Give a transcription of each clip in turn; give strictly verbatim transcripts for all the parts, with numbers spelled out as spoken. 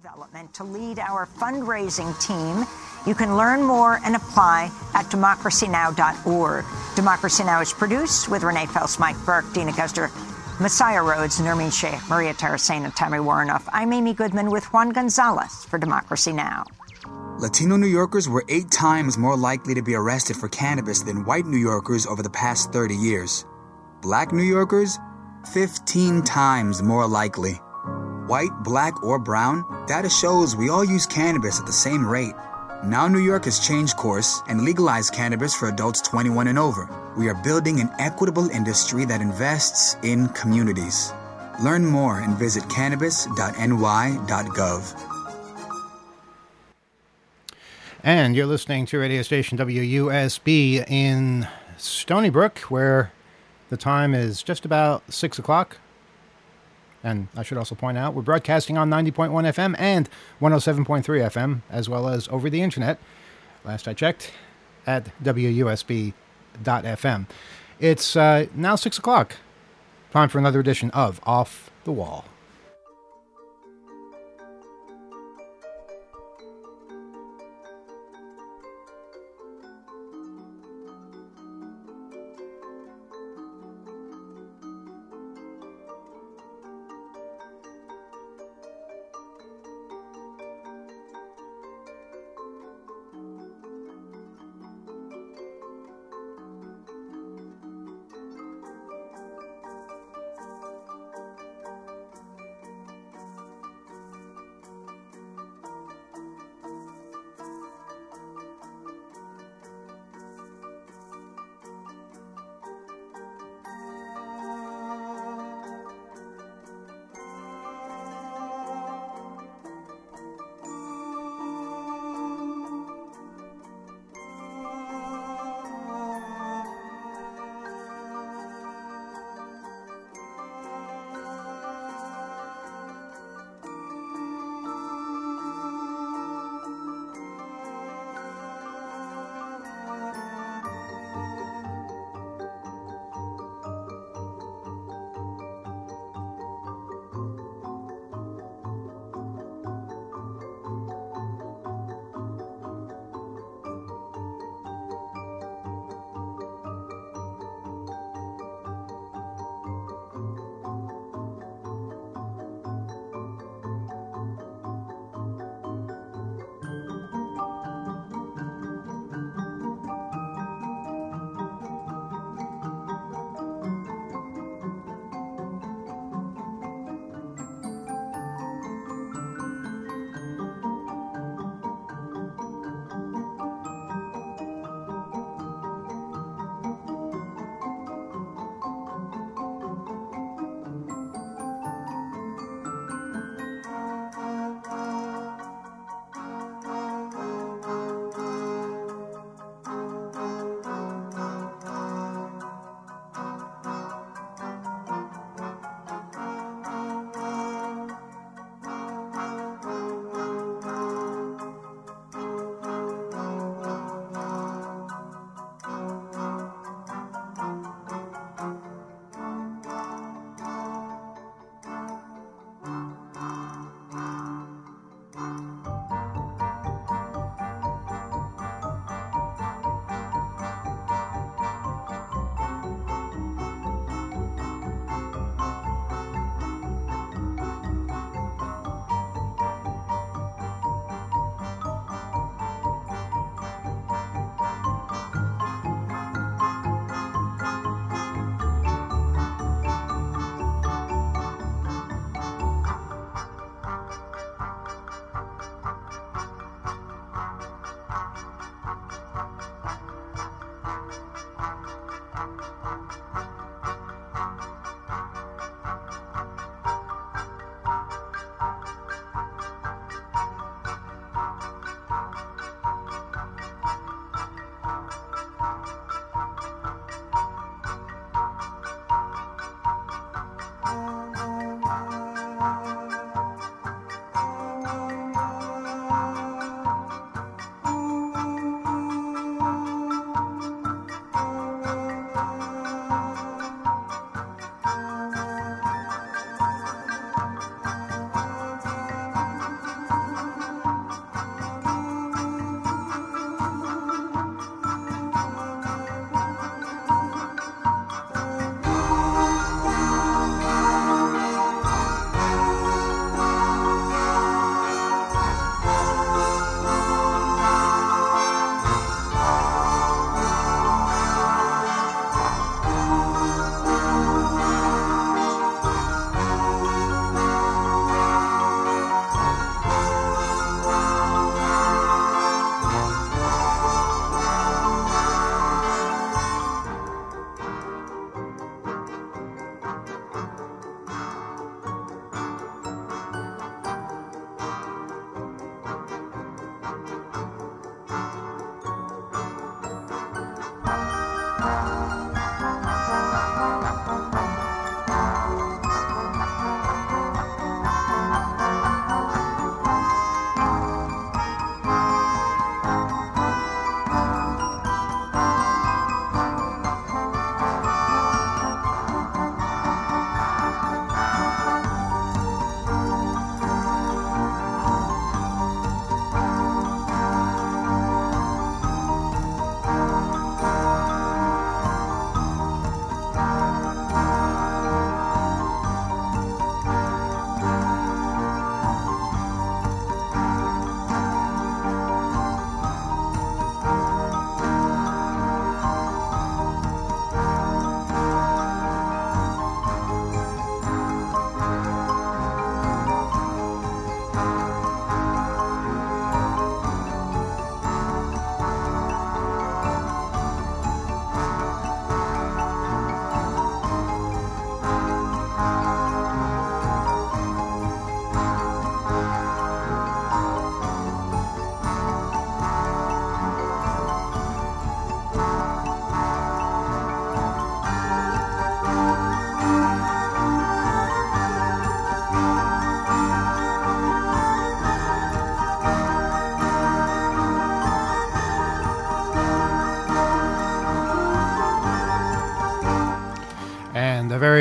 Development to lead our fundraising team. You can learn more and apply at democracy now dot org. Democracy Now! Is produced with Renee Phelps, Mike Burke, Dina Koester, Messiah Rhodes, Nermeen Sheikh, Maria Taracena, and Tammy Warrenoff. I'm Amy Goodman with Juan Gonzalez for Democracy Now! Latino New Yorkers were eight times more likely to be arrested for cannabis than white New Yorkers over the past thirty years. Black New Yorkers, fifteen times more likely. White, black, or brown, data shows we all use cannabis at the same rate. Now New York has changed course and legalized cannabis for adults twenty-one and over. We are building an equitable industry that invests in communities. Learn more and visit cannabis dot n y dot gov. And you're listening to radio station W U S B in Stony Brook, where the time is just about six o'clock. And I should also point out, we're broadcasting on ninety point one F M and one oh seven point three F M, as well as over the internet, last I checked, at W U S B dot F M. It's uh, now six o'clock. Time for another edition of Off the Wall.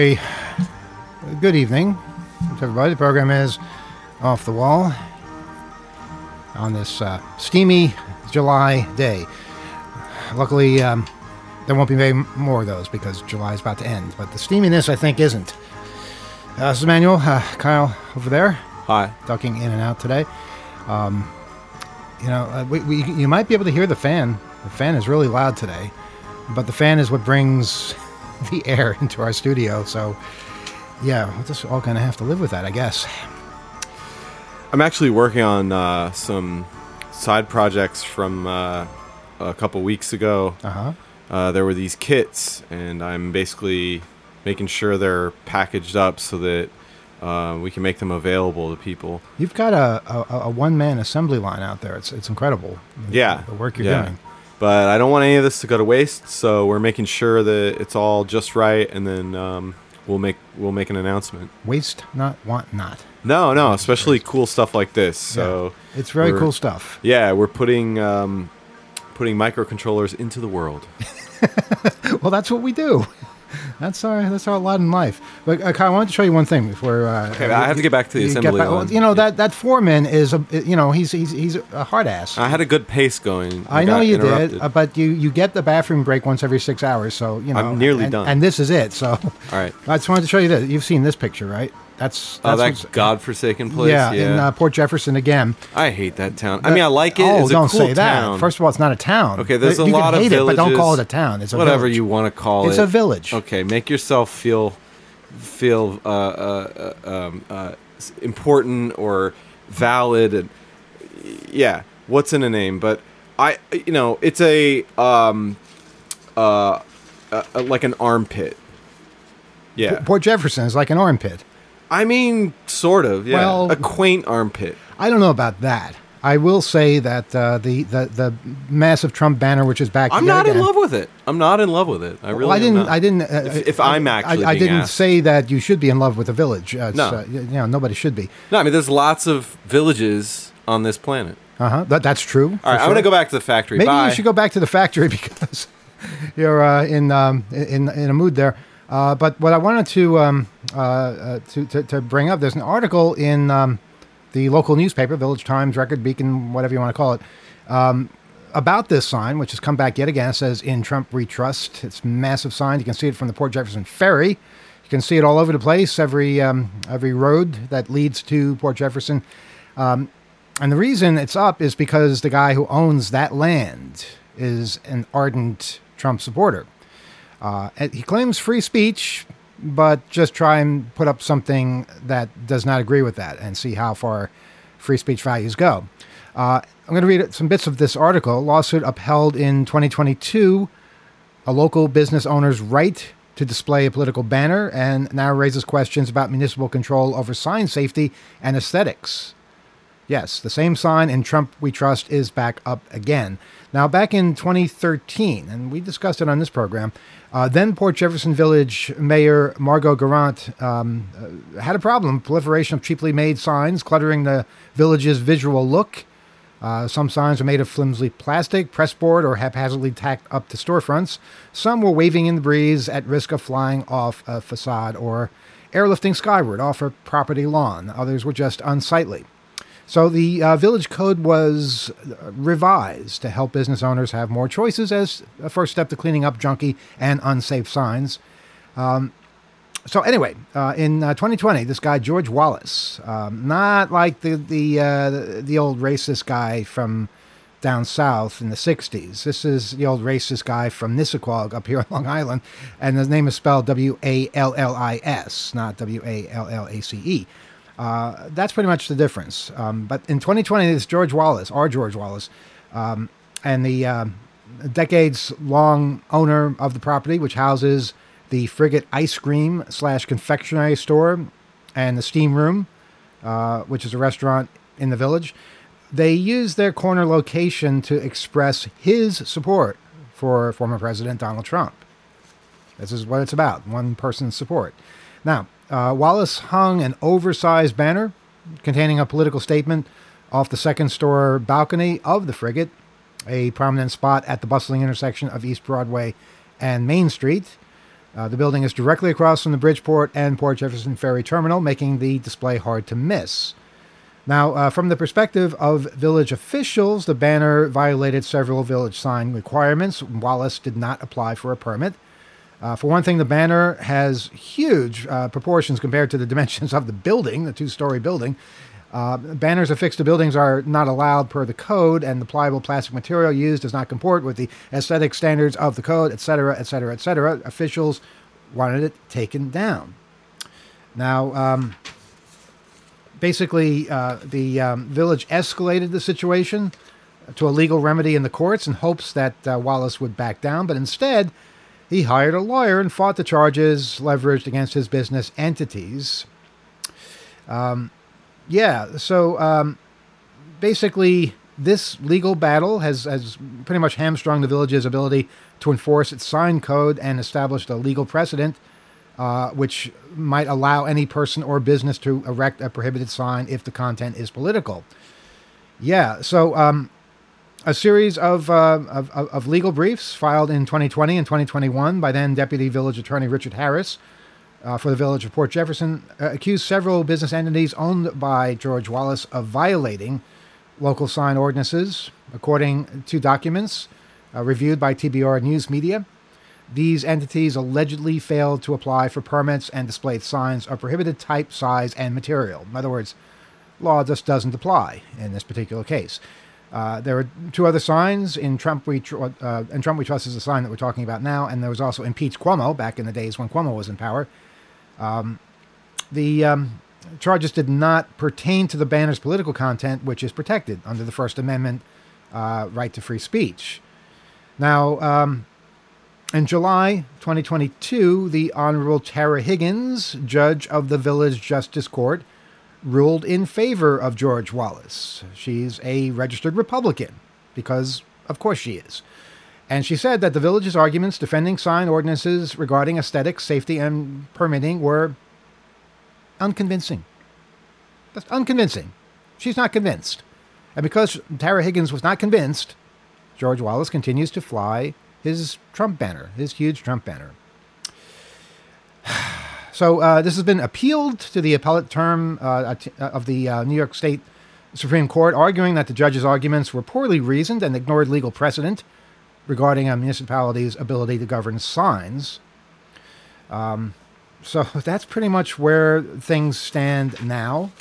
very good evening to everybody. The program is Off the Wall on this uh, steamy July day. Luckily, um, there won't be many more of those because July is about to end. But the steaminess, I think, isn't. Uh, this is Emmanuel. Uh, Kyle over there. Hi. Ducking in and out today. Um, you know, uh, we, we, you might be able to hear the fan. The fan is really loud today. But the fan is what brings the air into our studio. So, yeah, we'll just all kind of have to live with that, I guess. I'm actually working on uh, some side projects from uh, a couple weeks ago. Uh-huh. Uh, there were these kits, and I'm basically making sure they're packaged up so that uh, we can make them available to people. You've got a, a, a one-man assembly line out there. It's it's incredible. Yeah. The work you're yeah. doing. But I don't want any of this to go to waste, so we're making sure that it's all just right, and then um, we'll make we'll make an announcement. Waste not, want not. No, no, especially cool stuff like this. So yeah. It's very we're- cool stuff. Yeah, we're putting um, putting microcontrollers into the world. Well, that's what we do. That's our that's our lot in life. But uh, Kyle, I wanted to show you one thing before. Uh, Okay, I have to get back to the you assembly back- well, line. you know that that foreman is a you know he's he's he's a hard ass. I had a good pace going. I know got you interrupted. did, uh, but you, you get the bathroom break once every six hours, so you know. I'm nearly and, done. and this is it. So, All right. I just wanted to show you this. You've seen this picture, right? That's, that's Oh, what's- that godforsaken place. yeah, Yeah, in uh, Port Jefferson again. I hate that town. I mean, I like it. Oh, It's a don't cool say that. town. First of all, it's not a town. Okay, there's you a lot can of hate it, but don't call it villages. a town. It's a whatever village. you want to call It's it. a village. Okay, make yourself feel feel uh, uh, uh, um, uh, s- important or valid, and yeah, what's in a name? But I, you know, it's a um, uh, uh, like an armpit. Yeah, Port Jefferson is like an armpit. I mean, sort of. Yeah, Well- a quaint armpit. I don't know about that. I will say that uh, the, the the massive Trump banner, which is back. I'm yet not in again- love with it. I'm not in love with it. I really. Well, I am didn't. not. I didn't. Uh, If- if I'm I- actually I, I being didn't asked. say that you should be in love with the village. Uh, it's, No. uh, you know, nobody should be. No, I mean, there's lots of villages on this planet. Uh huh. That, that's true. All right, I'm gonna go back to the factory. Maybe Bye. you should go back to the factory because you're uh, in um, in in a mood there. Uh, but what I wanted to, um, uh, uh, to to to bring up, there's an article in um, the local newspaper, Village Times, Record Beacon, whatever you want to call it, um, about this sign, which has come back yet again. It says "In Trump We Trust." It's a massive sign. You can see it from the Port Jefferson Ferry. You can see it all over the place. Every um, every road that leads to Port Jefferson. Um, And the reason it's up is because the guy who owns that land is an ardent Trump supporter. Uh, and he claims free speech, but just try and put up something that does not agree with that and see how far free speech values go. Uh, I'm going to read some bits of this article. Lawsuit upheld in twenty twenty-two a local business owner's right to display a political banner and now raises questions about municipal control over sign safety and aesthetics. Yes, the same sign in Trump We Trust is back up again. Now, back in twenty thirteen, and we discussed it on this program, uh, then Port Jefferson Village Mayor Margot Garant um, uh, had a problem. Proliferation of cheaply made signs cluttering the village's visual look. Uh, some signs are made of flimsy plastic, pressboard, or haphazardly tacked up to storefronts. Some were waving in the breeze at risk of flying off a facade or airlifting skyward off a property lawn. Others were just unsightly. So the uh, village code was revised to help business owners have more choices as a first step to cleaning up junky and unsafe signs. Um, so anyway, uh, in uh, twenty twenty, this guy George Wallace, um, not like the the, uh, the the old racist guy from down south in the sixties. This is the old racist guy from Nissaquag up here on Long Island, and his name is spelled W A L L I S, not W A L L A C E. Uh, that's pretty much the difference. Um, but in twenty twenty, it's George Wallace, our George Wallace, um, and the uh, decades-long owner of the property, which houses the Frigate Ice Cream slash confectionery store and the Steam Room, uh, which is a restaurant in the village. They use their corner location to express his support for former President Donald Trump. This is what it's about, one person's support. Now, uh, Wallace hung an oversized banner containing a political statement off the second-story balcony of the Frigate, a prominent spot at the bustling intersection of East Broadway and Main Street. Uh, the building is directly across from the Bridgeport and Port Jefferson Ferry Terminal, making the display hard to miss. Now, uh, from the perspective of village officials, the banner violated several village sign requirements. Wallace did not apply for a permit. Uh, for one thing, the banner has huge uh, proportions compared to the dimensions of the building, the two-story building. Uh, banners affixed to buildings are not allowed per the code, and the pliable plastic material used does not comport with the aesthetic standards of the code, et cetera, et cetera, et cetera. Officials wanted it taken down. Now, um, basically, uh, the um, village escalated the situation to a legal remedy in the courts in hopes that uh, Wallace would back down, but instead, he hired a lawyer and fought the charges leveraged against his business entities. Um, yeah, so um, basically, this legal battle has, has pretty much hamstrung the village's ability to enforce its sign code and established a legal precedent uh, which might allow any person or business to erect a prohibited sign if the content is political. Yeah, so... Um, A series of, uh, of of legal briefs filed in twenty twenty and twenty twenty-one by then Deputy Village Attorney Richard Harris uh, for the village of Port Jefferson uh, accused several business entities owned by George Wallace of violating local sign ordinances. According to documents uh, reviewed by T B R News Media, these entities allegedly failed to apply for permits and displayed signs of prohibited type, size, and material. In other words, law just doesn't apply in this particular case. Uh, there were two other signs. In Trump We Tr- uh, and Trump We Trust is the sign that we're talking about now, and there was also Impeach Cuomo back in the days when Cuomo was in power. Um, the um, charges did not pertain to the banner's political content, which is protected under the First Amendment uh, right to free speech. Now, um, in July twenty twenty-two, the Honorable Tara Higgins, judge of the Village Justice Court, ruled in favor of George Wallace. She's a registered Republican, because of course she is. And she said that the village's arguments defending sign ordinances regarding aesthetics, safety, and permitting were unconvincing. That's unconvincing. She's not convinced. And because Tara Higgins was not convinced, George Wallace continues to fly his Trump banner, his huge Trump banner. So uh, this has been appealed to the appellate term uh, of the uh, New York State Supreme Court, arguing that the judge's arguments were poorly reasoned and ignored legal precedent regarding a municipality's ability to govern signs. Um, so that's pretty much where things stand now.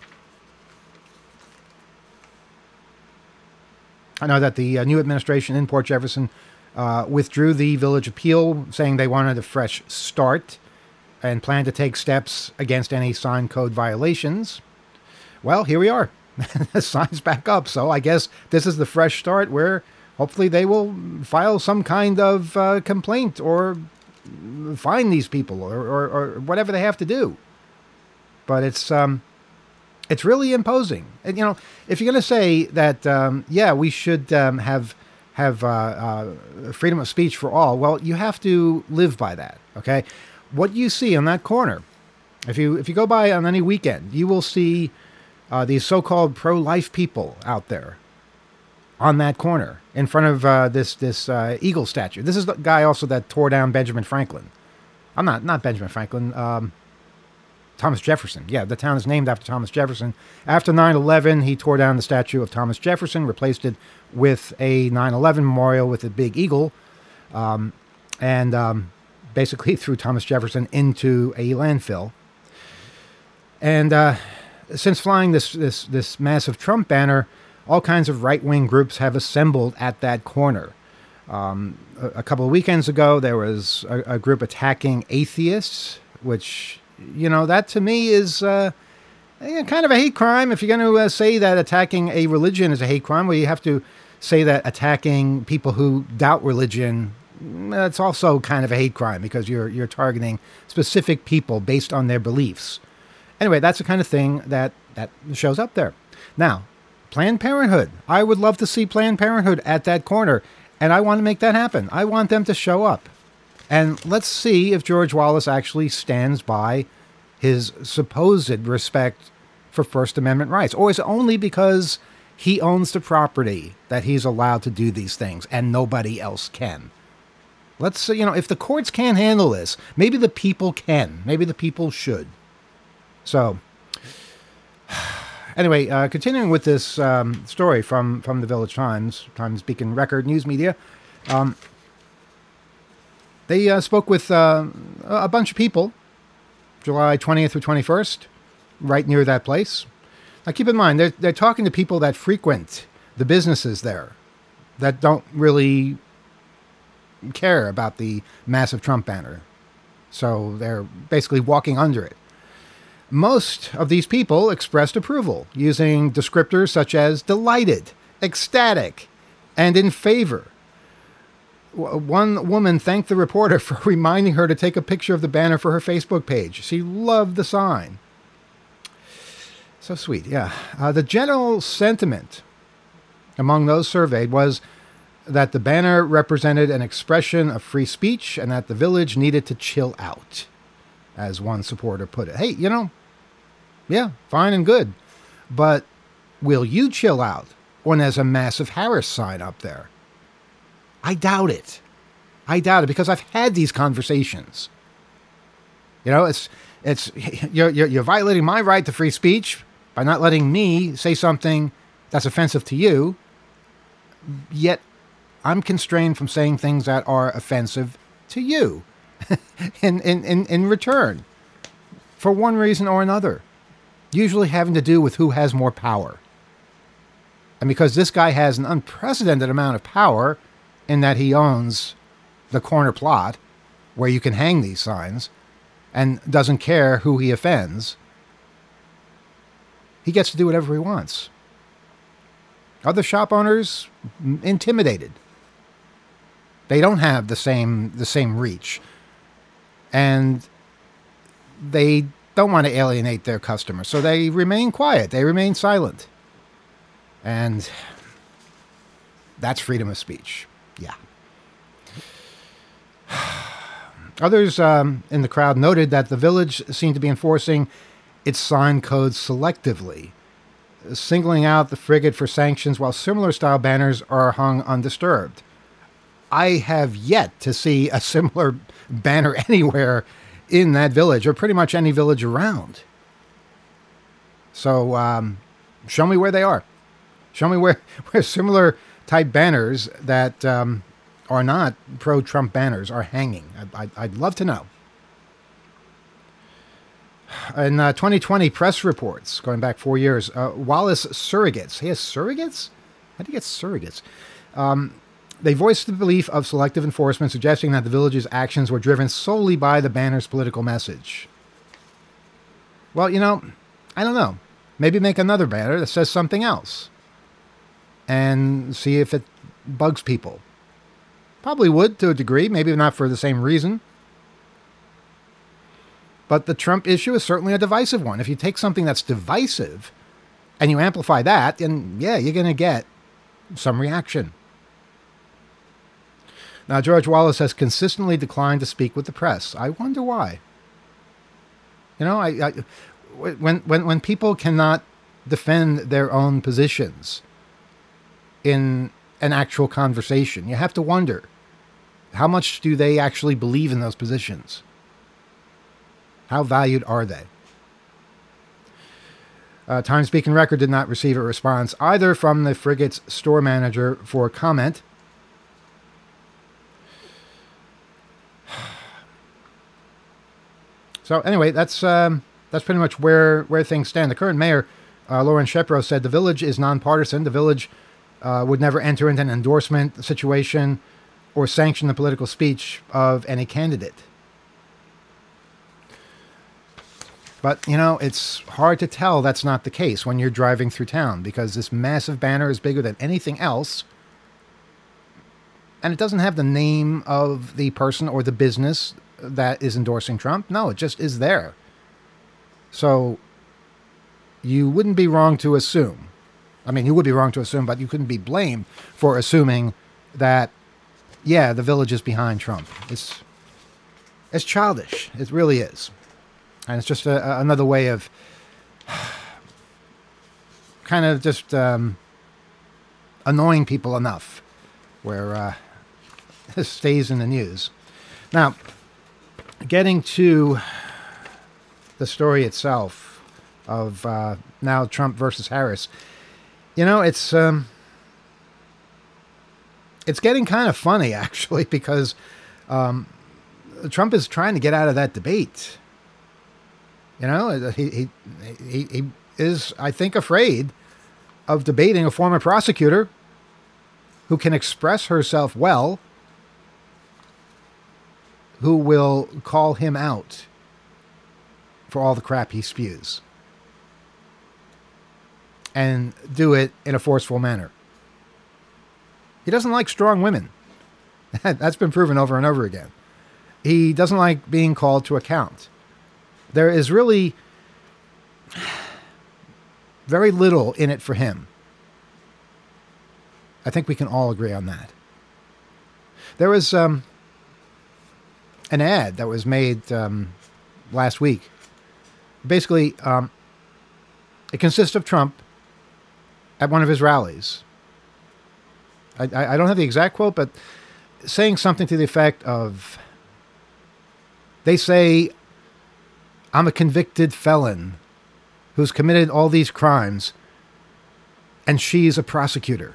I know that the uh, new administration in Port Jefferson uh, withdrew the village appeal, saying they wanted a fresh start and plan to take steps against any sign code violations. Well, here we are. The sign's back up, so I guess this is the fresh start where hopefully they will file some kind of uh, complaint or fine these people or, or, or whatever they have to do. But it's um, it's really imposing. And, you know, if you're going to say that, um, yeah, we should um, have have uh, uh, freedom of speech for all, well, you have to live by that, okay? What you see on that corner, if you if you go by on any weekend, you will see uh, these so-called pro-life people out there on that corner in front of uh, this this uh, eagle statue. This is the guy also that tore down Benjamin Franklin. I'm not not Benjamin Franklin. Um, Thomas Jefferson. Yeah, the town is named after Thomas Jefferson. After nine eleven, he tore down the statue of Thomas Jefferson, replaced it with a nine eleven memorial with a big eagle, um, and um, basically threw Thomas Jefferson into a landfill. And uh, since flying this, this, this massive Trump banner, all kinds of right-wing groups have assembled at that corner. Um, a, a couple of weekends ago, there was a, a group attacking atheists, which, you know, that to me is uh, kind of a hate crime. If you're going to uh, say that attacking a religion is a hate crime, well, you have to say that attacking people who doubt religion, that's also kind of a hate crime because you're you're targeting specific people based on their beliefs. Anyway, that's the kind of thing that, that shows up there. Now, Planned Parenthood. I would love to see Planned Parenthood at that corner, and I want to make that happen. I want them to show up. And let's see if George Wallace actually stands by his supposed respect for First Amendment rights, or is it only because he owns the property that he's allowed to do these things and nobody else can? Let's, uh, you know, if the courts can't handle this, maybe the people can. Maybe the people should. So, anyway, uh, continuing with this um, story from, from the Village Times, Times Beacon Record News Media, um, they uh, spoke with uh, a bunch of people, July twentieth through twenty-first, right near that place. Now, keep in mind, they're, they're talking to people that frequent the businesses there, that don't really care about the massive Trump banner. So they're basically walking under it. Most of these people expressed approval using descriptors such as delighted, ecstatic, and in favor. One woman thanked the reporter for reminding her to take a picture of the banner for her Facebook page. She loved the sign. So sweet, yeah. Uh, the general sentiment among those surveyed was that the banner represented an expression of free speech and that the village needed to chill out, as one supporter put it. Hey, you know, yeah, fine and good, but will you chill out when there's a massive Harris sign up there? I doubt it. I doubt it, because I've had these conversations. You know, it's it's you're you're, you're violating my right to free speech by not letting me say something that's offensive to you, yet I'm constrained from saying things that are offensive to you in, in, in, in return, for one reason or another, usually having to do with who has more power. And because this guy has an unprecedented amount of power in that he owns the corner plot where you can hang these signs and doesn't care who he offends, he gets to do whatever he wants. Other shop owners, intimidated. They don't have the same the same reach, and they don't want to alienate their customers, so they remain quiet. They remain silent, and that's freedom of speech. Yeah. Others um, in the crowd noted that the village seemed to be enforcing its sign codes selectively, singling out the frigate for sanctions while similar style banners are hung undisturbed. I have yet to see a similar banner anywhere in that village, or pretty much any village around. So um, show me where they are. Show me where, where similar type banners that um, are not pro-Trump banners are hanging. I, I, I'd love to know. In uh, twenty twenty press reports, going back four years, uh, Wallace Surrogates. He has surrogates? How do you get surrogates? Um, they voiced the belief of selective enforcement, suggesting that the village's actions were driven solely by the banner's political message. Well, you know, I don't know. Maybe make another banner that says something else and see if it bugs people. Probably would, to a degree, maybe not for the same reason. But the Trump issue is certainly a divisive one. If you take something that's divisive and you amplify that, then yeah, you're going to get some reaction. Now, George Wallace has consistently declined to speak with the press. I wonder why. You know, I, I, when, when, when people cannot defend their own positions in an actual conversation, you have to wonder, how much do they actually believe in those positions? How valued are they? Uh, Times Beacon Record did not receive a response either from the frigate's store manager for comment. So anyway, that's um, that's pretty much where, where things stand. The current mayor, uh, Lauren Shepro, said the village is nonpartisan. The village uh, would never enter into an endorsement situation or sanction the political speech of any candidate. But, you know, it's hard to tell that's not the case when you're driving through town, because this massive banner is bigger than anything else. And it doesn't have the name of the person or the business that is endorsing Trump. No, it just is there. So you wouldn't be wrong to assume. I mean, you would be wrong to assume, but you couldn't be blamed for assuming that, yeah, the village is behind Trump. It's, it's childish. It really is. And it's just a, another way of kind of just um, annoying people enough where uh, stays in the news. Now, getting to the story itself of uh, now Trump versus Harris, you know, it's um, it's getting kind of funny, actually, because um, Trump is trying to get out of that debate. You know, he, he, he, he is, I think, afraid of debating a former prosecutor who can express herself well, who will call him out for all the crap he spews and do it in a forceful manner. He doesn't like strong women. That's been proven over and over again. He doesn't like being called to account. There is really very little in it for him. I think we can all agree on that. There was um, an ad that was made um, last week. Basically, um, it consists of Trump at one of his rallies. I, I, I don't have the exact quote, but saying something to the effect of, they say, I'm a convicted felon who's committed all these crimes, and she's a prosecutor.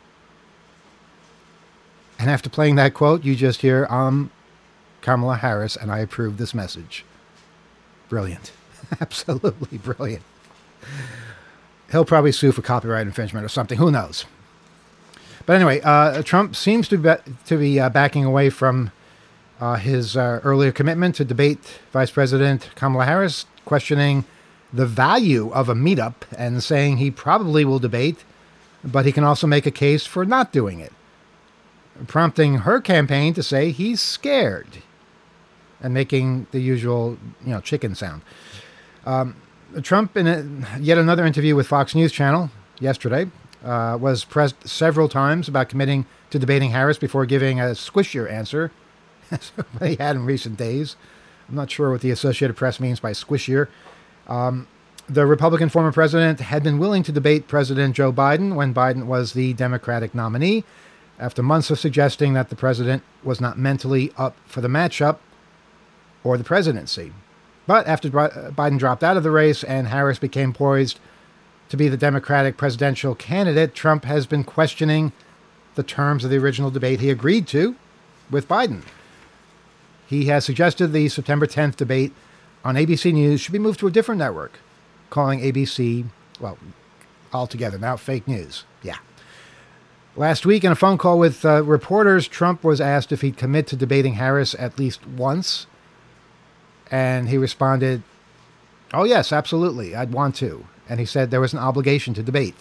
And after playing that quote, you just hear, I'm Kamala Harris, and I approve this message. Brilliant. Absolutely brilliant. He'll probably sue for copyright infringement or something. Who knows? But anyway, uh, Trump seems to be, to be uh, backing away from uh, his uh, earlier commitment to debate Vice President Kamala Harris, questioning the value of a meetup and saying he probably will debate, but he can also make a case for not doing it, prompting her campaign to say he's scared and making the usual, you know, chicken sound. Um, Trump, in a, yet another interview with Fox News Channel yesterday, uh, was pressed several times about committing to debating Harris before giving a squishier answer he had in recent days. I'm not sure what the Associated Press means by squishier. Um, the Republican former president had been willing to debate President Joe Biden when Biden was the Democratic nominee, after months of suggesting that the president was not mentally up for the matchup or the presidency. But after Biden dropped out of the race and Harris became poised to be the Democratic presidential candidate, Trump has been questioning the terms of the original debate he agreed to with Biden. He has suggested the September tenth debate on A B C News should be moved to a different network, calling A B C, well, altogether now fake news. Yeah. Last week, in a phone call with uh, reporters, Trump was asked if he'd commit to debating Harris at least once. And he responded, oh, yes, absolutely, I'd want to. And he said there was an obligation to debate.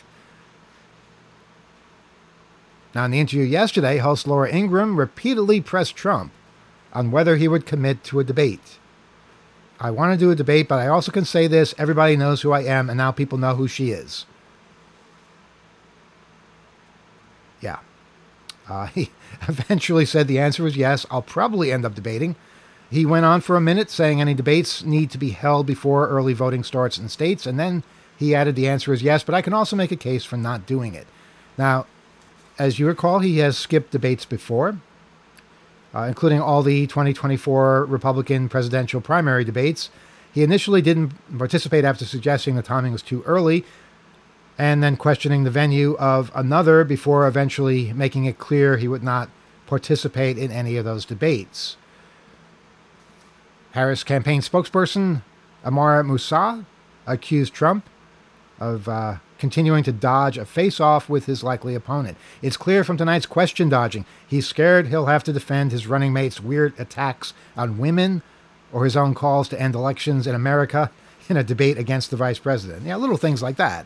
Now, in the interview yesterday, host Laura Ingraham repeatedly pressed Trump on whether he would commit to a debate. I want to do a debate, but I also can say this, everybody knows who I am, and now people know who she is. Yeah. Uh, he eventually said the answer was yes, I'll probably end up debating. He went on for a minute saying any debates need to be held before early voting starts in states, and then he added the answer is yes, but I can also make a case for not doing it. Now, as you recall, he has skipped debates before, uh, including all the twenty twenty-four Republican presidential primary debates. He initially didn't participate after suggesting the timing was too early, and then questioning the venue of another before eventually making it clear he would not participate in any of those debates. Harris campaign spokesperson Amara Moussa accused Trump of uh, continuing to dodge a face-off with his likely opponent. It's clear from tonight's question dodging, he's scared he'll have to defend his running mate's weird attacks on women or his own calls to end elections in America in a debate against the vice president. Yeah, little things like that.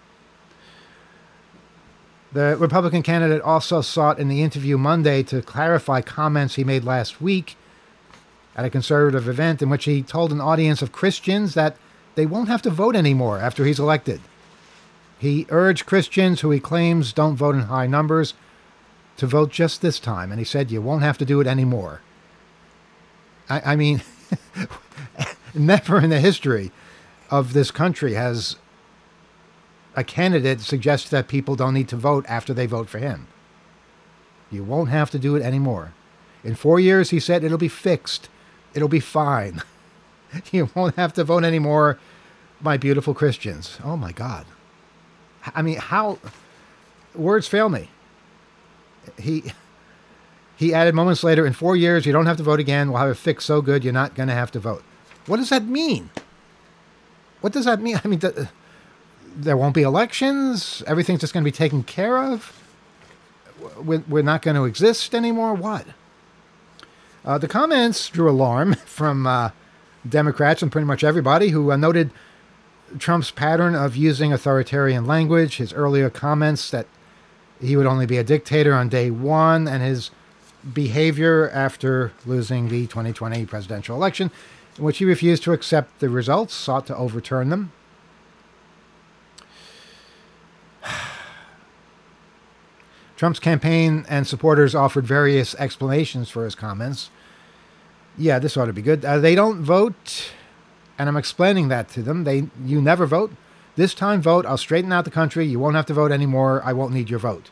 The Republican candidate also sought in the interview Monday to clarify comments he made last week at a conservative event in which he told an audience of Christians that they won't have to vote anymore after he's elected. He urged Christians who he claims don't vote in high numbers to vote just this time, and he said you won't have to do it anymore. I, I mean, never in the history of this country has a candidate suggested that people don't need to vote after they vote for him. You won't have to do it anymore. In four years, he said, it'll be fixed. It'll be fine. You won't have to vote anymore, my beautiful Christians. Oh, my God. I mean, how... Words fail me. He... He added moments later, in four years, you don't have to vote again. We'll have it fixed so good, you're not going to have to vote. What does that mean? What does that mean? I mean, th- there won't be elections? Everything's just going to be taken care of? We're, we're not going to exist anymore? What? Uh, the comments drew alarm from uh, Democrats and pretty much everybody who uh, noted Trump's pattern of using authoritarian language, his earlier comments that he would only be a dictator on day one, and his behavior after losing the twenty twenty presidential election, in which he refused to accept the results, sought to overturn them. Trump's campaign and supporters offered various explanations for his comments. Yeah, this ought to be good. Uh, they don't vote, and I'm explaining that to them. They, you never vote. This time vote. I'll straighten out the country. You won't have to vote anymore. I won't need your vote.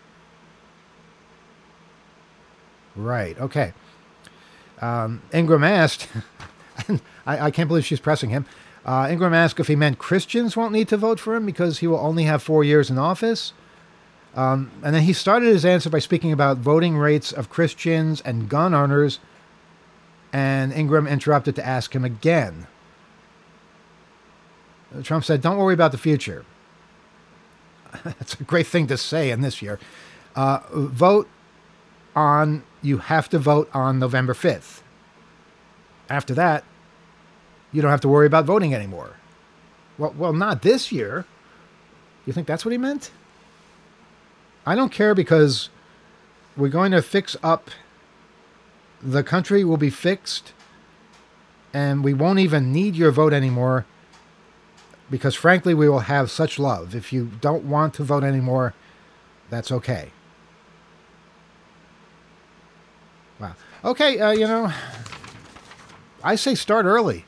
Right, okay. Um, Ingram asked, and I, I can't believe she's pressing him. Uh, Ingram asked if he meant Christians won't need to vote for him because he will only have four years in office. Um, and then he started his answer by speaking about voting rates of Christians and gun owners. And Ingram interrupted to ask him again. Trump said, don't worry about the future. That's a great thing to say in this year. Uh, vote on, you have to vote on November fifth. After that, you don't have to worry about voting anymore. Well, well, not this year. You think that's what he meant? I don't care because we're going to fix up. The country will be fixed and we won't even need your vote anymore because, frankly, we will have such love. If you don't want to vote anymore, that's okay. Wow. Okay, uh, you know, I say start early.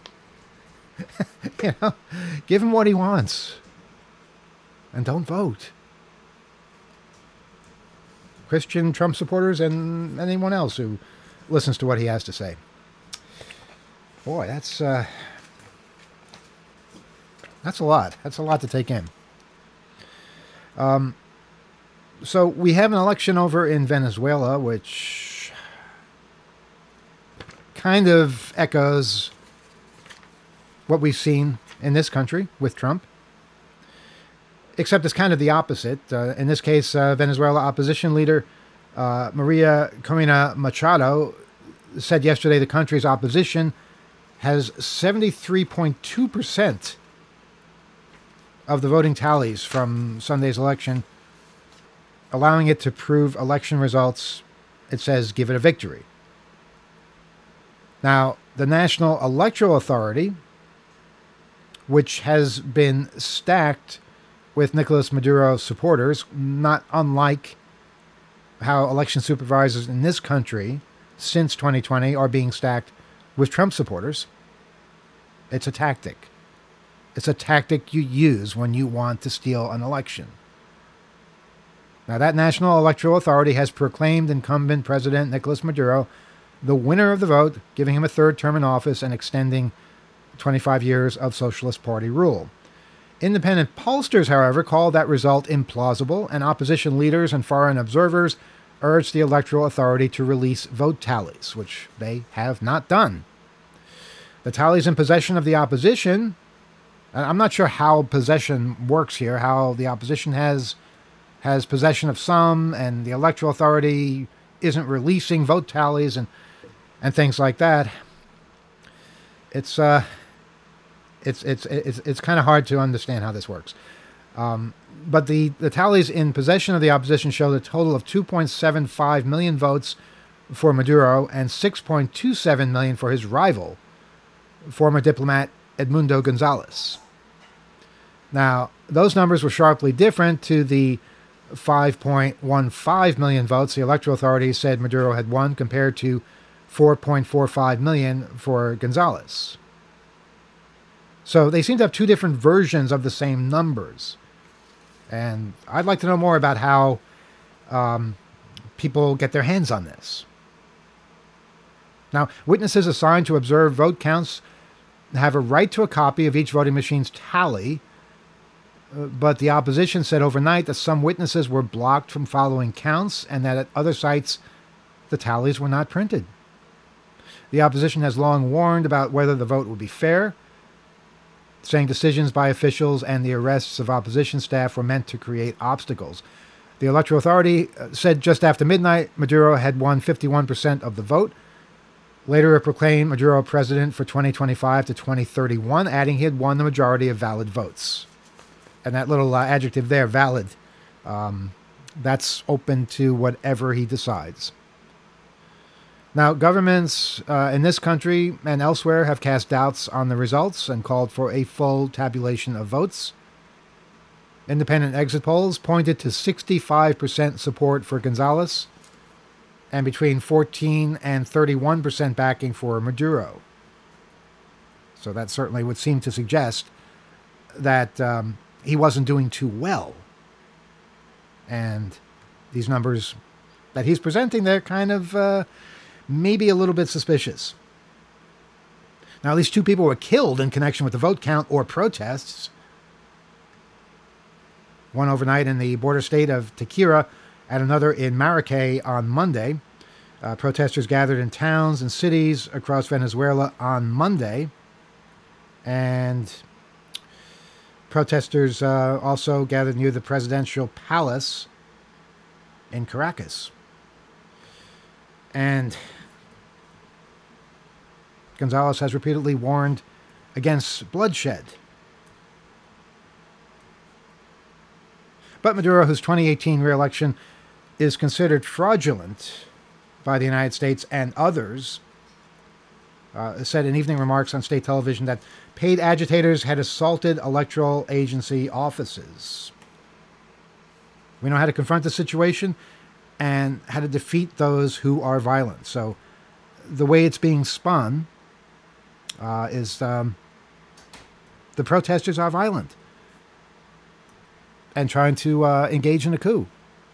You know, give him what he wants. And don't vote. Christian Trump supporters and anyone else who listens to what he has to say. Boy, that's uh, that's a lot. That's a lot to take in. Um, so we have an election over in Venezuela, which kind of echoes what we've seen in this country with Trump, except it's kind of the opposite. Uh, in this case, uh, Venezuela opposition leader uh, Maria Corina Machado said yesterday the country's opposition has seventy-three point two percent of the voting tallies from Sunday's election, allowing it to prove election results. It says give it a victory. Now, the National Electoral Authority, which has been stacked with Nicolas Maduro supporters, not unlike how election supervisors in this country since twenty twenty are being stacked with Trump supporters. It's a tactic. It's a tactic you use when you want to steal an election. Now, that National Electoral Authority has proclaimed incumbent President Nicolas Maduro the winner of the vote, giving him a third term in office and extending twenty-five years of Socialist Party rule. Independent pollsters, however, call that result implausible, and opposition leaders and foreign observers urge the Electoral Authority to release vote tallies, which they have not done. The tallies in possession of the opposition, I'm not sure how possession works here, how the opposition has has possession of some, and the Electoral Authority isn't releasing vote tallies and and things like that. It's uh, it's it's it's it's kind of hard to understand how this works. Um, but the, the tallies in possession of the opposition show the total of two point seven five million votes for Maduro and six point two seven million for his rival, former diplomat Edmundo Gonzalez. Now, those numbers were sharply different to the five point one five million votes the Electoral Authority said Maduro had won, compared to four point four five million for Gonzalez. So they seem to have two different versions of the same numbers. And I'd like to know more about how um, people get their hands on this. Now, witnesses assigned to observe vote counts have a right to a copy of each voting machine's tally, uh, but the opposition said overnight that some witnesses were blocked from following counts and that at other sites the tallies were not printed. The opposition has long warned about whether the vote would be fair, saying decisions by officials and the arrests of opposition staff were meant to create obstacles. The Electoral Authority said just after midnight Maduro had won fifty-one percent of the vote. Later, it proclaimed Maduro president for twenty twenty-five to twenty thirty-one, adding he had won the majority of valid votes. And that little uh, adjective there, valid, um, that's open to whatever he decides. Now, governments uh, in this country and elsewhere have cast doubts on the results and called for a full tabulation of votes. Independent exit polls pointed to sixty-five percent support for Gonzales and between fourteen and thirty-one percent backing for Maduro. So that certainly would seem to suggest that um, he wasn't doing too well. And these numbers that he's presenting, they're kind of uh, maybe a little bit suspicious. Now, at least two people were killed in connection with the vote count or protests. One overnight in the border state of Tequira, and another in Maracay on Monday. Uh, protesters gathered in towns and cities across Venezuela on Monday. And protesters uh, also gathered near the presidential palace in Caracas. And Gonzales has repeatedly warned against bloodshed. But Maduro, whose twenty eighteen re-election is considered fraudulent by the United States and others, uh, said in evening remarks on state television that paid agitators had assaulted electoral agency offices. We know how to confront the situation and how to defeat those who are violent. So the way it's being spun uh, is um, the protesters are violent and trying to uh, engage in a coup.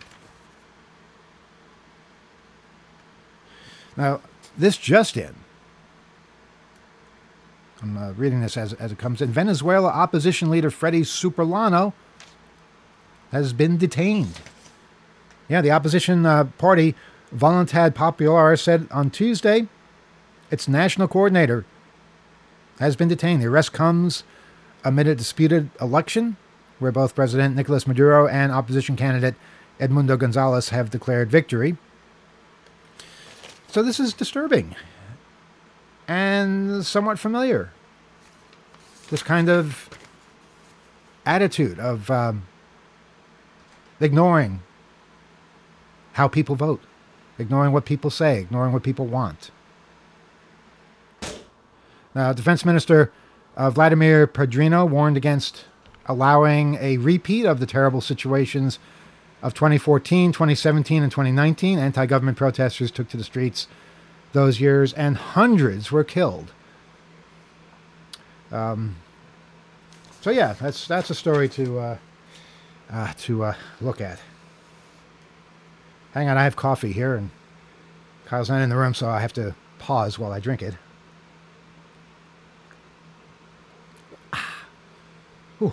Now, this just in. I'm uh, reading this as, as it comes in. Venezuela opposition leader Freddy Superlano has been detained. Yeah, the opposition uh, party, Voluntad Popular, said on Tuesday its national coordinator has been detained. The arrest comes amid a disputed election where both President Nicolas Maduro and opposition candidate Edmundo Gonzales have declared victory. So this is disturbing and somewhat familiar. This kind of attitude of um, ignoring how people vote, ignoring what people say, ignoring what people want. Now, Defense Minister uh, Vladimir Padrino warned against allowing a repeat of the terrible situations of twenty fourteen, twenty seventeen, and twenty nineteen. Anti-government protesters took to the streets those years, and hundreds were killed. Um, so yeah, that's that's a story to uh, uh, to uh, look at. Hang on, I have coffee here, and Kyle's not in the room, so I have to pause while I drink it. Ah. Ooh.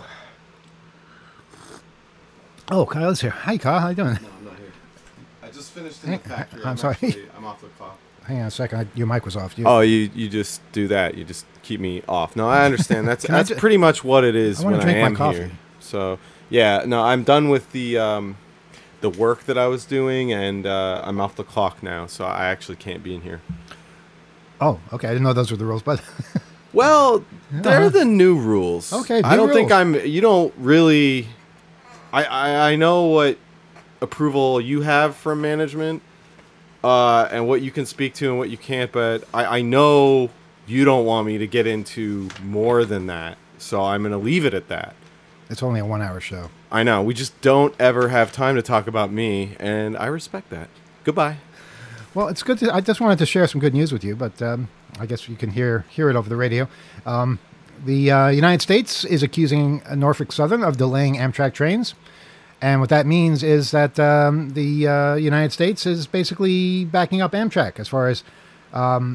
Oh, Kyle's here. Hi, Kyle. How you doing? No, I'm not here. I just finished in the factory. I'm, I'm sorry. Actually, I'm off the clock. Hang on a second. I, your mic was off. You, Oh, you you just do that. You just keep me off. No, I understand. That's Can I that's ju- pretty much what it is I wanna when drink I my am coffee. here. So yeah, no, I'm done with the um, the work that I was doing, and uh, I'm off the clock now. So I actually can't be in here. Oh, okay. I didn't know those were the rules, but Well, they're the new rules. Okay, I new don't think rules. I'm. You don't really. I, I I know what approval you have from management, uh, and what you can speak to and what you can't. But I I know you don't want me to get into more than that. So I'm going to leave it at that. it's only a one-hour show. I know. We just don't ever have time to talk about me, and I respect that. Goodbye. Well, it's good to. I just wanted to share some good news with you, but um, I guess you can hear hear it over the radio. Um, the uh, United States is accusing Norfolk Southern of delaying Amtrak trains, and what that means is that um, the uh, United States is basically backing up Amtrak as far as um,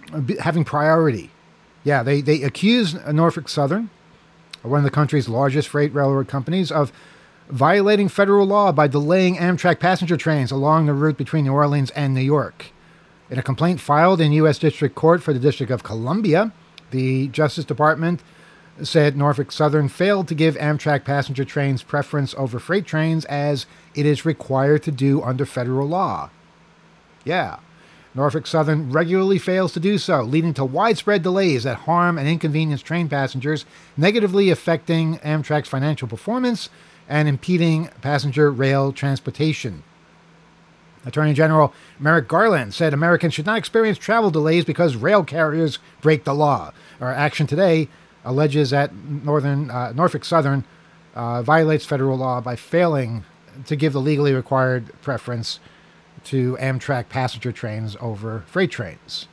having priority. Yeah, they, they accused Norfolk Southern, one of the country's largest freight railroad companies, of violating federal law by delaying Amtrak passenger trains along the route between New Orleans and New York. In a complaint filed in U S District Court for the District of Columbia, the Justice Department said Norfolk Southern failed to give Amtrak passenger trains preference over freight trains as it is required to do under federal law. Yeah, Norfolk Southern regularly fails to do so, leading to widespread delays that harm and inconvenience train passengers, negatively affecting Amtrak's financial performance and impeding passenger rail transportation. Attorney General Merrick Garland said Americans should not experience travel delays because rail carriers break the law. Our action today alleges that Northern uh, Norfolk Southern uh, violates federal law by failing to give the legally required preference to Amtrak passenger trains over freight trains.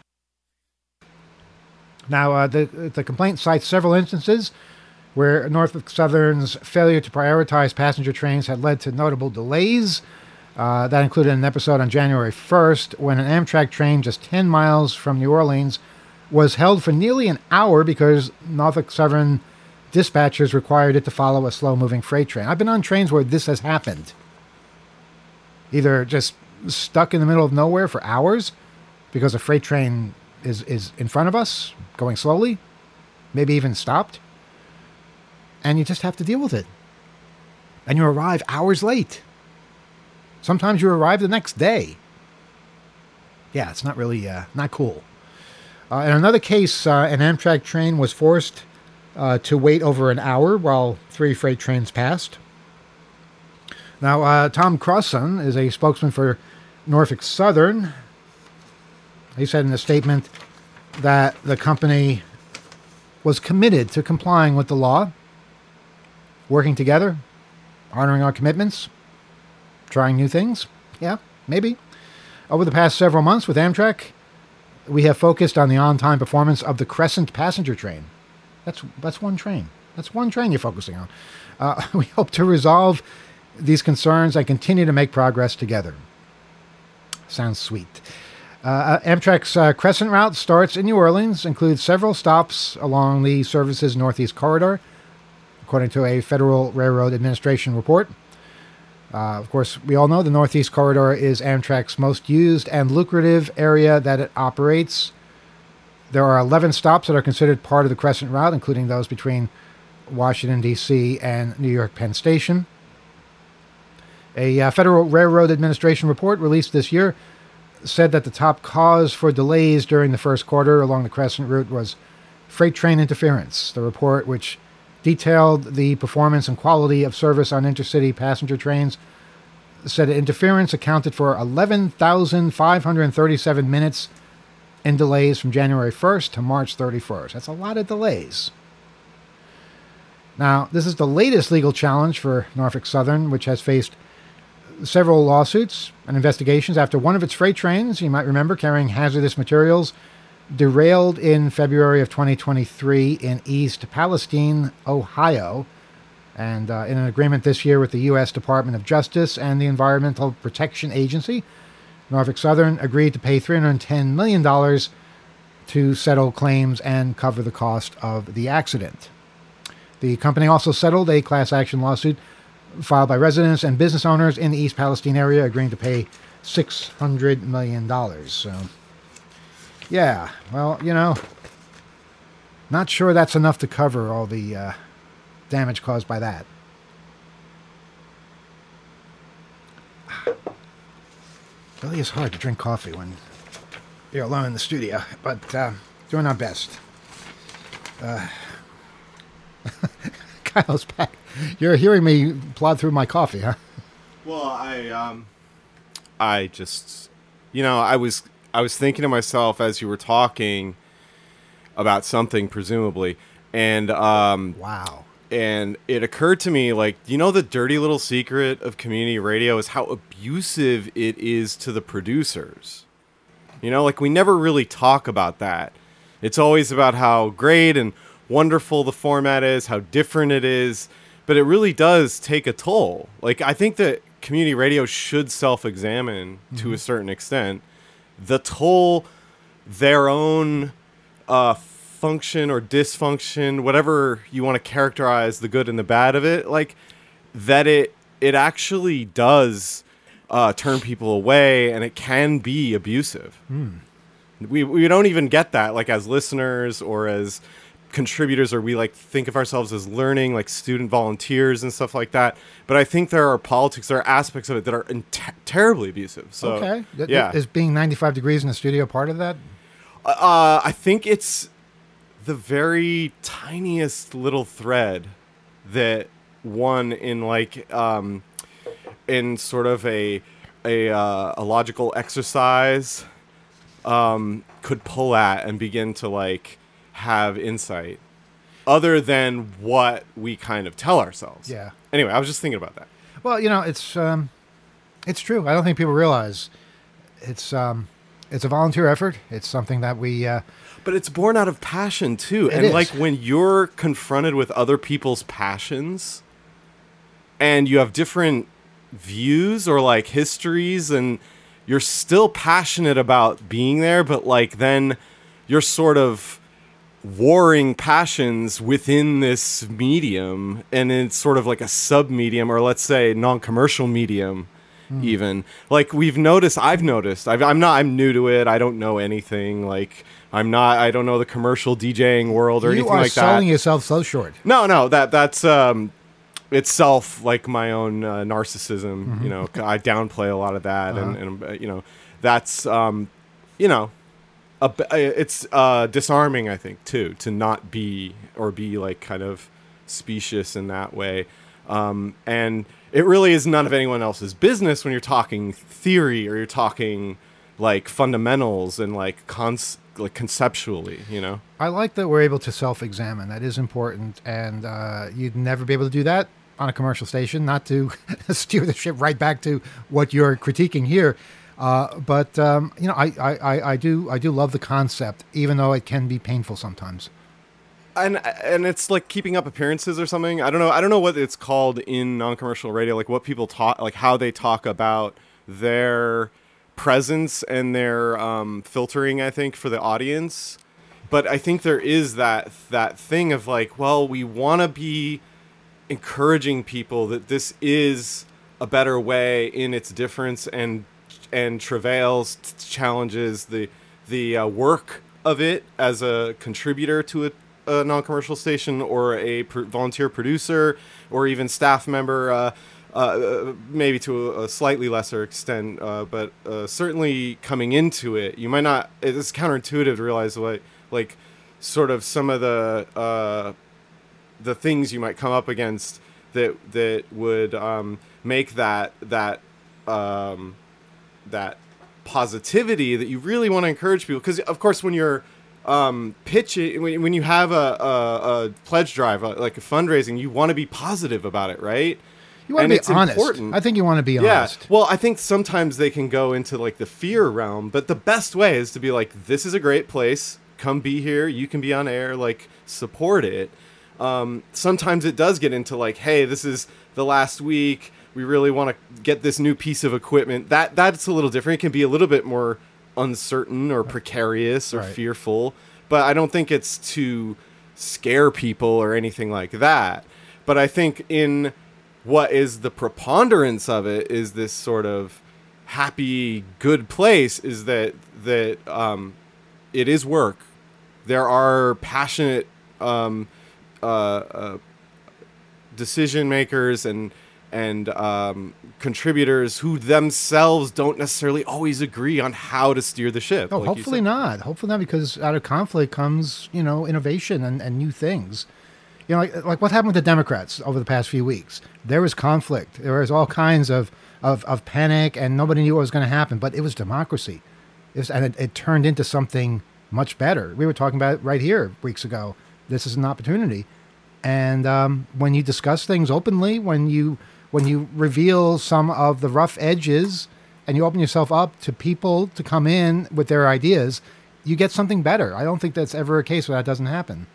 Now, uh, the, the complaint cites several instances where Norfolk Southern's failure to prioritize passenger trains had led to notable delays. Uh, that included an episode on January first when an Amtrak train just ten miles from New Orleans was held for nearly an hour because Norfolk Southern dispatchers required it to follow a slow-moving freight train. I've been on trains where this has happened. Either just stuck in the middle of nowhere for hours because a freight train is, is in front of us, going slowly, maybe even stopped, and you just have to deal with it. And you arrive hours late. Sometimes you arrive the next day. Yeah, it's not really, uh, not cool. Uh, in another case, uh, an Amtrak train was forced uh, to wait over an hour while three freight trains passed. Now, uh, Tom Crossan is a spokesman for Norfolk Southern. He said in a statement that the company was committed to complying with the law, working together, honoring our commitments, trying new things. Yeah, maybe. Over the past several months with Amtrak, we have focused on the on-time performance of the Crescent passenger train. That's that's one train. That's one train you're focusing on. Uh, we hope to resolve these concerns and continue to make progress together. Sounds sweet. Uh, Amtrak's uh, Crescent route starts in New Orleans, includes several stops along the service's Northeast Corridor, according to a Federal Railroad Administration report. Uh, of course, we all know the Northeast Corridor is Amtrak's most used and lucrative area that it operates. There are eleven stops that are considered part of the Crescent route, including those between Washington, D C and New York Penn Station. A uh, Federal Railroad Administration report released this year said that the top cause for delays during the first quarter along the Crescent route was freight train interference. The report, which detailed the performance and quality of service on intercity passenger trains, said interference accounted for eleven thousand five hundred thirty-seven minutes in delays from January first to March thirty-first. That's a lot of delays. Now, this is the latest legal challenge for Norfolk Southern, which has faced several lawsuits and investigations after one of its freight trains, you might remember, carrying hazardous materials, derailed in February of twenty twenty-three in East Palestine, Ohio. And uh, in an agreement this year with the U S Department of Justice and the Environmental Protection Agency, Norfolk Southern agreed to pay three hundred ten million dollars to settle claims and cover the cost of the accident. The company also settled a class action lawsuit filed by residents and business owners in the East Palestine area, agreeing to pay six hundred million dollars. So, yeah, well, you know, not sure that's enough to cover all the uh, damage caused by that. It really is hard to drink coffee when you're alone in the studio, but uh, doing our best. Uh, Kyle's back. You're hearing me plod through my coffee, huh? Well, I um, I just, you know, I was I was thinking to myself as you were talking about something, presumably, and um, wow, and it occurred to me, like, you know, the dirty little secret of community radio is how abusive it is to the producers. You know, like, we never really talk about that. It's always about how great and wonderful the format is, how different it is. But it really does take a toll. Like, I think that community radio should self-examine, mm-hmm. to a certain extent, the toll their own uh, function or dysfunction, whatever you want to characterize the good and the bad of it, like that it it actually does uh, turn people away, and it can be abusive. Mm. We we don't even get that like as listeners or as contributors, or we like think of ourselves as learning, like student volunteers and stuff like that. But I think there are politics, there are aspects of it that are in te- terribly abusive. So, okay. Th- yeah. Is being ninety-five degrees in the studio part of that? Uh, I think it's the very tiniest little thread that one in like um, in sort of a a, uh, a logical exercise um, could pull at and begin to like have insight other than what we kind of tell ourselves. Yeah. Anyway, I was just thinking about that. Well, you know, it's um, it's true. I don't think people realize it's um, it's a volunteer effort. It's something that we. Uh, but it's born out of passion too, it and is. like when you're confronted with other people's passions, and you have different views or like histories, and you're still passionate about being there, but like then you're sort of warring passions within this medium, and it's sort of like a sub-medium, or let's say non-commercial medium. Mm. Even like we've noticed, I've noticed, I've, I'm not, I'm new to it. I don't know anything. Like I'm not, I don't know the commercial DJing world or you anything are like that. selling yourself so short. No, no, that that's um, itself like my own uh, narcissism. Mm-hmm. You know, I downplay a lot of that, uh-huh. and, and uh, you know, that's um, you know. Uh, it's uh, disarming, I think, too, to not be or be like kind of specious in that way. Um, and it really is none of anyone else's business when you're talking theory or you're talking like fundamentals and like cons- like conceptually, you know. I like that we're able to self-examine. That is important, and uh, you'd never be able to do that on a commercial station. Not to steer the ship right back to what you're critiquing here. Uh, but um, you know, I, I, I do I do love the concept, even though it can be painful sometimes. And and it's like keeping up appearances or something. I don't know. I don't know what it's called in non-commercial radio. Like what people talk, like how they talk about their presence and their um, filtering. I think for the audience, but I think there is that that thing of like, well, we want to be encouraging people that this is a better way in its difference and. and travails, t- challenges the the uh, work of it as a contributor to a, a non-commercial station or a pr- volunteer producer or even staff member, uh, uh, maybe to a, a slightly lesser extent, uh, but uh, certainly coming into it, you might not, it's counterintuitive to realize what, like sort of some of the uh, the things you might come up against that that would um, make that that um, that positivity that you really want to encourage people, because of course when you're um pitching, when, when you have a, a, a pledge drive, like a fundraising, you want to be positive about it, right? You want and to be it's honest. Important. I think you want to be yeah. honest. Well, I think sometimes they can go into like the fear realm, but the best way is to be like, this is a great place, come be here, you can be on air, like support it. Um sometimes it does get into like, hey, this is the last week, we really want to get this new piece of equipment. That that's a little different. It can be a little bit more uncertain or precarious or right. fearful, but I don't think it's to scare people or anything like that. But I think in what is the preponderance of it is this sort of happy, good place is that that um, it is work. There are passionate um, uh, uh, decision makers and and um, contributors who themselves don't necessarily always agree on how to steer the ship. No, like hopefully not. Hopefully not, because out of conflict comes, you know, innovation and, and new things. You know, like, like what happened with the Democrats over the past few weeks. There was conflict. There was all kinds of, of, of panic, and nobody knew what was going to happen. But it was democracy. It was, and it, it turned into something much better. We were talking about it right here weeks ago. This is an opportunity. And um, when you discuss things openly, when you... when you reveal some of the rough edges and you open yourself up to people to come in with their ideas, you get something better. I don't think that's ever a case where that doesn't happen.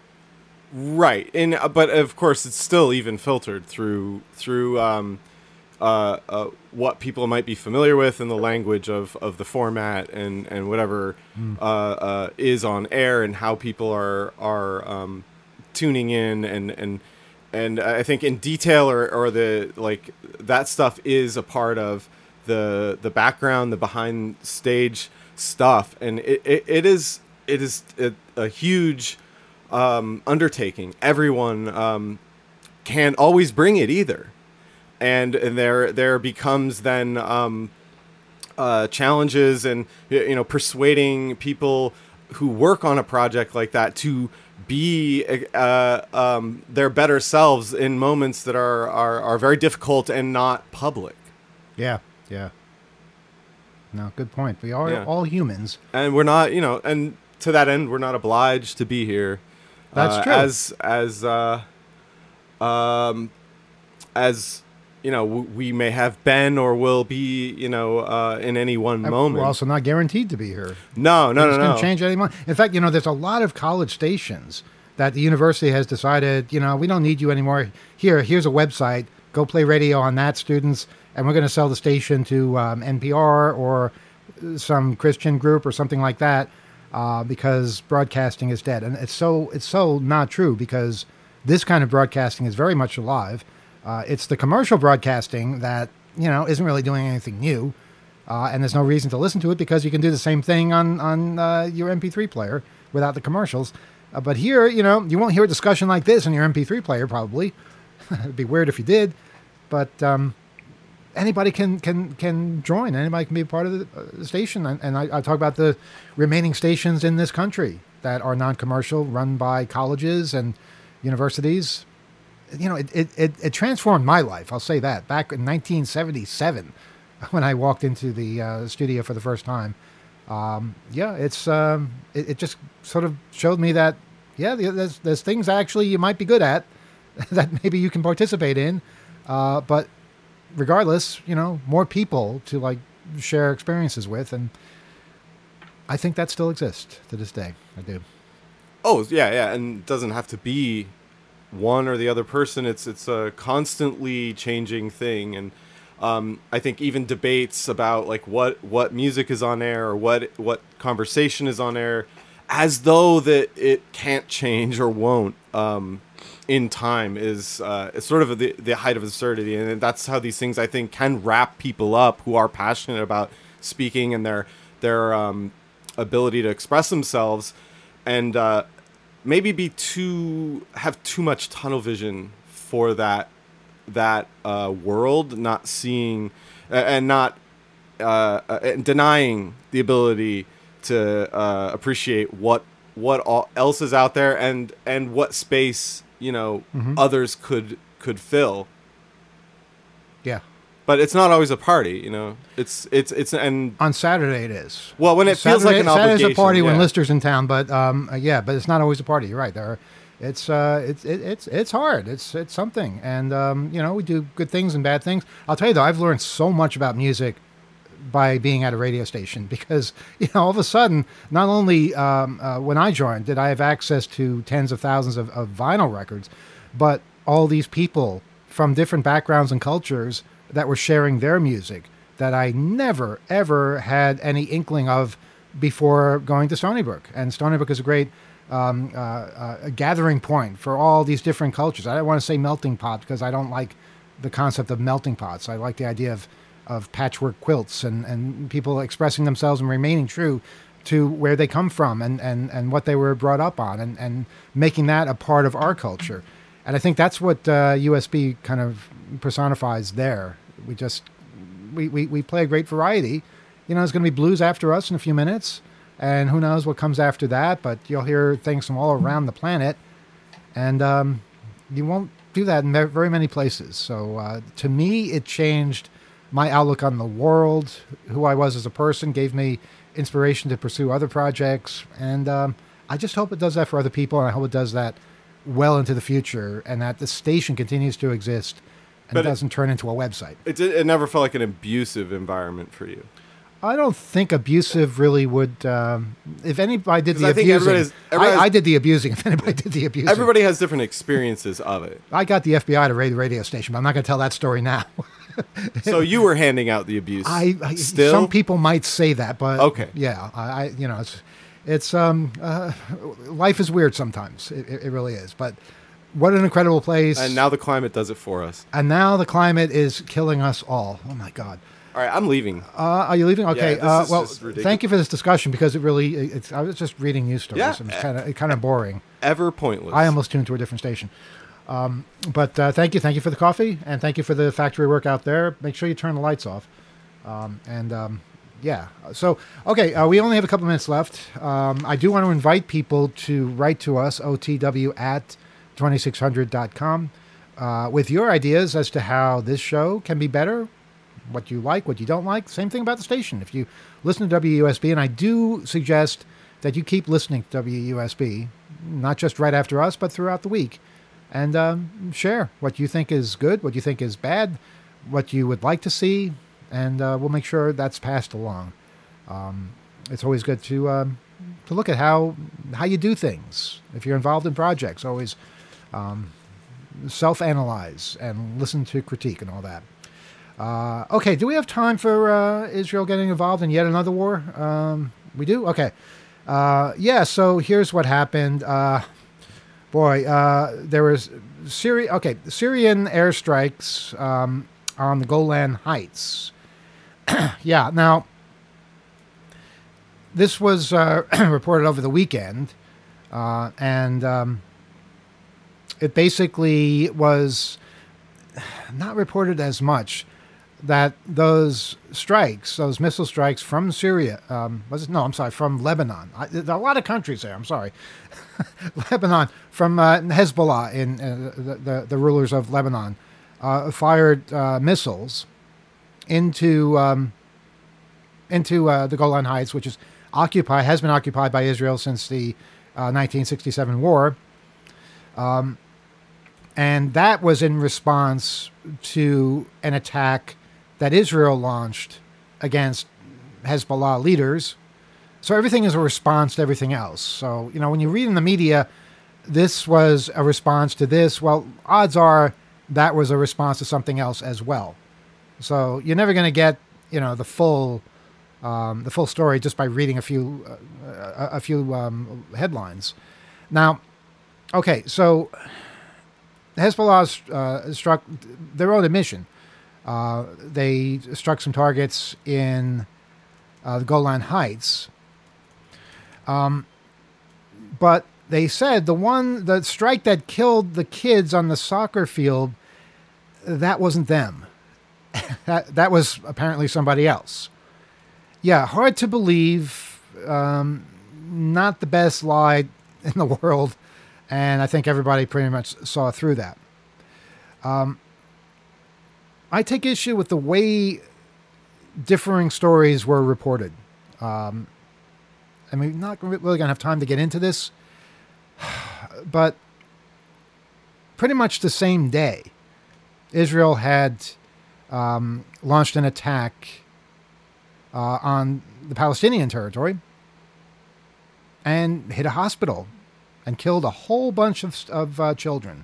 Right. And, uh, but of course it's still even filtered through, through, um, uh, uh, what people might be familiar with in the language of, of the format and, and whatever mm. uh, uh, is on air and how people are are um, tuning in and and and I think in detail or, or the like that stuff is a part of the the background, the behind stage stuff, and it, it, it is it is a, a huge um, undertaking. Everyone um, can't always bring it either. And, and there there becomes then um, uh, challenges and, you know, persuading people who work on a project like that to be uh, um, their better selves in moments that are, are, are very difficult and not public. Yeah, yeah. No, good point. We are yeah. all humans. And we're not, you know, and to that end, we're not obliged to be here. That's uh, true. As, as, uh, um, as... you know, we may have been or will be, you know, uh, in any one moment. We're also not guaranteed to be here. No, no, Things no, no. can change any moment. In fact, you know, there's a lot of college stations that the university has decided, you know, we don't need you anymore. Here, here's a website. Go play radio on that, students, and we're going to sell the station to um, N P R or some Christian group or something like that uh, because broadcasting is dead. And it's so it's so not true because this kind of broadcasting is very much alive. Uh, it's the commercial broadcasting that, you know, isn't really doing anything new. Uh, and there's no reason to listen to it because you can do the same thing on, on uh, your M P three player without the commercials. Uh, but here, you know, you won't hear a discussion like this on your M P three player, probably. It'd be weird if you did. But um, anybody can, can, can join. Anybody can be a part of the, uh, the station. And, and I, I talk about the remaining stations in this country that are non-commercial, run by colleges and universities. You know, it, it, it, it transformed my life. I'll say that. Back in nineteen seventy-seven, when I walked into the uh, studio for the first time, um, yeah, it's um, it, it just sort of showed me that, yeah, there's there's things actually you might be good at that maybe you can participate in. Uh, but regardless, you know, more people to like share experiences with, and I think that still exists to this day. I do. Oh yeah, yeah, and it doesn't have to be one or the other person. It's it's a constantly changing thing, and um, I think even debates about like what what music is on air or what what conversation is on air, as though that it can't change or won't um, in time, is uh, is sort of the the height of absurdity, and that's how these things I think can wrap people up who are passionate about speaking and their their um, ability to express themselves, and uh, maybe be too have too much tunnel vision for that that uh, world, not seeing uh, and not uh, uh, and denying the ability to uh, appreciate what what all else is out there and and what space, you know, mm-hmm. others could could fill. Yeah. But it's not always a party, you know. It's it's it's and on Saturday it is. Well, when it Saturday, feels like an Saturday's obligation. Saturday's a party yeah. when Lister's in town, but um, uh, yeah, but it's not always a party. You're right. There, are, it's uh, it's it, it's it's hard. It's it's something, and um, you know, we do good things and bad things. I'll tell you though, I've learned so much about music by being at a radio station because, you know, all of a sudden, not only um, uh, when I joined did I have access to tens of thousands of, of vinyl records, but all these people from different backgrounds and cultures that were sharing their music that I never, ever had any inkling of before going to Stony Brook. And Stony Brook is a great um, uh, uh, a gathering point for all these different cultures. I don't want to say melting pot because I don't like the concept of melting pots. I like the idea of, of patchwork quilts and, and people expressing themselves and remaining true to where they come from and, and, and what they were brought up on and, and making that a part of our culture. And I think that's what uh, U S B kind of personifies there. We just, we, we, we play a great variety. You know, there's going to be blues after us in a few minutes, and who knows what comes after that, but you'll hear things from all around the planet, and um, you won't do that in very many places. So uh, to me, it changed my outlook on the world, who I was as a person, gave me inspiration to pursue other projects, and um, I just hope it does that for other people, and I hope it does that well into the future, and that the station continues to exist and but doesn't it, turn into a website. It, did, it never felt like an abusive environment for you. I don't think abusive really would. Um, if anybody did the I think abusing, everybody's, everybody's, I, I did the abusing. If anybody did the abusing, everybody has different experiences of it. I got the F B I to raid the radio station, but I'm not going to tell that story now. So you were handing out the abuse. I, I still. Some people might say that, but okay. Yeah, I, I you know, it's it's um, uh, life is weird sometimes. It, it really is. But what an incredible place! And now the climate does it for us. And now the climate is killing us all. Oh my God! All right, I'm leaving. Uh, are you leaving? Okay. Yeah, uh, this is well, just ridiculous. thank you for this discussion because it really. It's, I was just reading news stories. Yeah. And it's kind of kind of boring. Ever pointless. I almost tuned to a different station. Um, but uh, thank you, thank you for the coffee, and thank you for the factory work out there. Make sure you turn the lights off. Um, and um, yeah, so okay, uh, we only have a couple minutes left. Um, I do want to invite people to write to us, O T W at twenty-six hundred dot com, uh, with your ideas as to how this show can be better, what you like, what you don't like. Same thing about the station. If you listen to W U S B, and I do suggest that you keep listening to W U S B, not just right after us, but throughout the week. And um, share what you think is good, what you think is bad, what you would like to see, and uh, we'll make sure that's passed along. Um, it's always good to um, to look at how how you do things. If you're involved in projects, always um, self-analyze and listen to critique and all that. Uh, okay, do we have time for uh, Israel getting involved in yet another war? Um, we do? Okay. Uh, yeah, so here's what happened. Uh, Boy, uh, there was Syria. Okay, Syrian airstrikes um, on the Golan Heights. Yeah, now this was uh, reported over the weekend, uh, and um, it basically was not reported as much that those strikes, those missile strikes from Syria, um, was it? No, I'm sorry, from Lebanon. I, there are a lot of countries there. I'm sorry. Lebanon, from uh, Hezbollah, in uh, the, the the rulers of Lebanon, uh, fired uh, missiles into um, into uh, the Golan Heights, which is occupied has been occupied by Israel since the uh, nineteen sixty-seven war, um, and that was in response to an attack that Israel launched against Hezbollah leaders. So everything is a response to everything else. So, you know, when you read in the media, this was a response to this, well, odds are that was a response to something else as well. So you're never going to get, you know, the full um, the full story just by reading a few uh, a, a few um, headlines. Now, okay, so Hezbollah uh, struck their own admission. Uh, they struck some targets in uh, the Golan Heights. Um, but they said the one, the strike that killed the kids on the soccer field, that wasn't them. that that was apparently somebody else. Yeah, hard to believe. Um, not the best lie in the world, and I think everybody pretty much saw through that. Um, I take issue with the way differing stories were reported. Um, I mean, not really going to have time to get into this, but pretty much the same day, Israel had um, launched an attack uh, on the Palestinian territory and hit a hospital and killed a whole bunch of, of uh, children.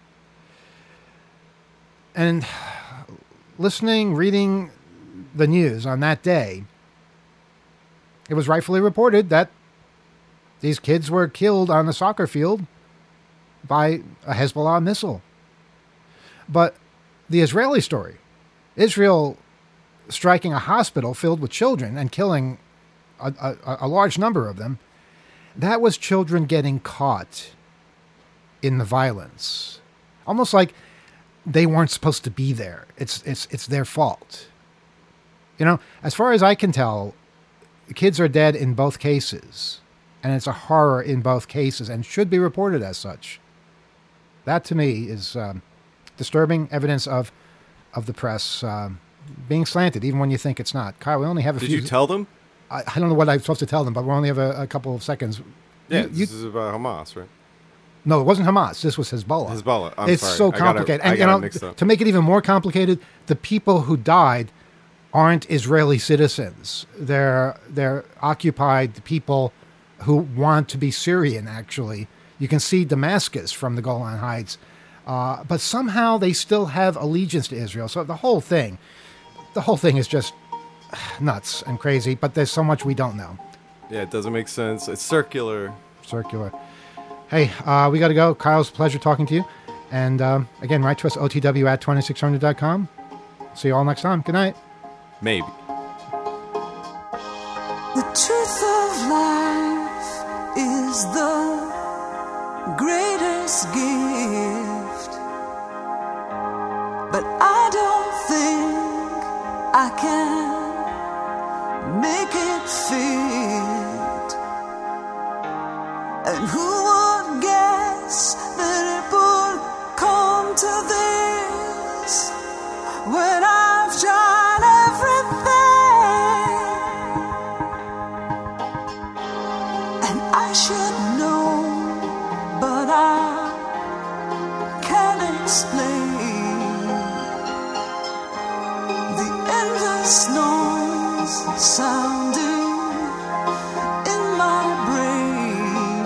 And listening, reading the news on that day, it was rightfully reported that these kids were killed on the soccer field by a Hezbollah missile. But the Israeli story, Israel striking a hospital filled with children and killing a, a, a large number of them, that was children getting caught in the violence. Almost like they weren't supposed to be there. It's it's it's their fault. You know, as far as I can tell, kids are dead in both cases, and it's a horror in both cases and should be reported as such. That, to me, is um, disturbing evidence of of the press um, being slanted, even when you think it's not. Kyle, we only have a Did few... Did you tell them? I, I don't know what I'm supposed to tell them, but we only have a, a couple of seconds. Yeah, You- this you- is about Hamas, right? No, it wasn't Hamas. This was Hezbollah. Hezbollah. I'm it's sorry. so I got it- complicated. I and you got it know, mixed up. to make it even more complicated, the people who died aren't Israeli citizens. They're they're occupied people who want to be Syrian. Actually, you can see Damascus from the Golan Heights. Uh, but somehow they still have allegiance to Israel. So the whole thing, the whole thing is just nuts and crazy, but there's so much we don't know. Yeah, it doesn't make sense. It's circular. Circular. Hey, uh, we got to go. Kyle's a pleasure talking to you. And um, again, write to us, O T W at twenty-six hundred dot com. See you all next time. Good night. Maybe. The truth of life is the greatest gift, but I don't think I can make it fit. And who would guess that it would come to this when I've tried everything? And I should know, but I can't explain the endless noise sounding in my brain.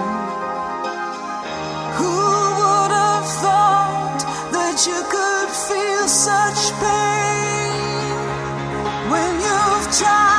Who would have thought that you could feel such pain when you've tried?